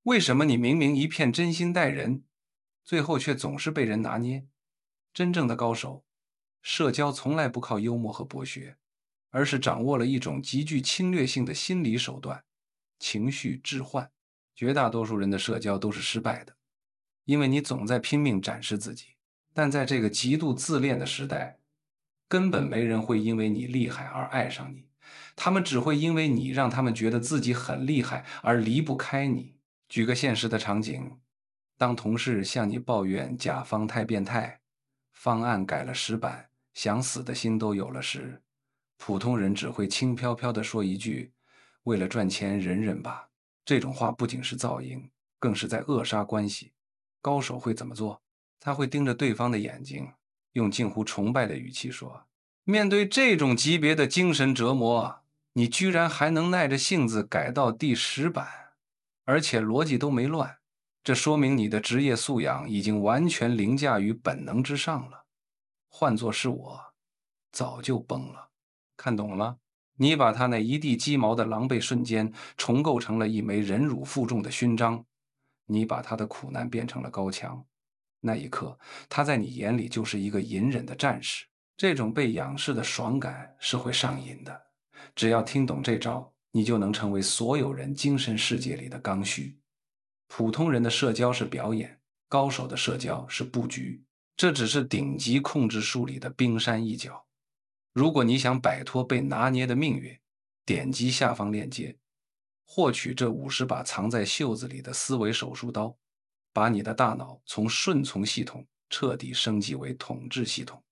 为什么你明明一片真心待人，最后却总是被人拿捏？真正的高手，社交从来不靠幽默和博学，而是掌握了一种极具侵略性的心理手段——情绪置换。绝大多数人的社交都是失败的，因为你总在拼命展示自己。但在这个极度自恋的时代，根本没人会因为你厉害而爱上你，他们只会因为你让他们觉得自己很厉害而离不开你。举个现实的场景，当同事向你抱怨甲方太变态，方案改了10版，想死的心都有了时，普通人只会轻飘飘地说一句：“为了赚钱，忍忍吧。”这种话不仅是噪音，更是在扼杀关系。高手会怎么做？他会盯着对方的眼睛，用近乎崇拜的语气说：“面对这种级别的精神折磨，你居然还能耐着性子改到第10版，而且逻辑都没乱，这说明你的职业素养已经完全凌驾于本能之上了。换作是我，早就崩了。”看懂了吗？你把他那一地鸡毛的狼狈瞬间重构成了一枚忍辱负重的勋章，你把他的苦难变成了高墙。那一刻，他在你眼里就是一个隐忍的战士。这种被仰视的爽感是会上瘾的。只要听懂这招，你就能成为所有人精神世界里的刚需。普通人的社交是表演，高手的社交是布局。这只是顶级控制术里的冰山一角。如果你想摆脱被拿捏的命运，点击下方链接，获取这50把藏在袖子里的思维手术刀，把你的大脑从顺从系统彻底升级为统治系统。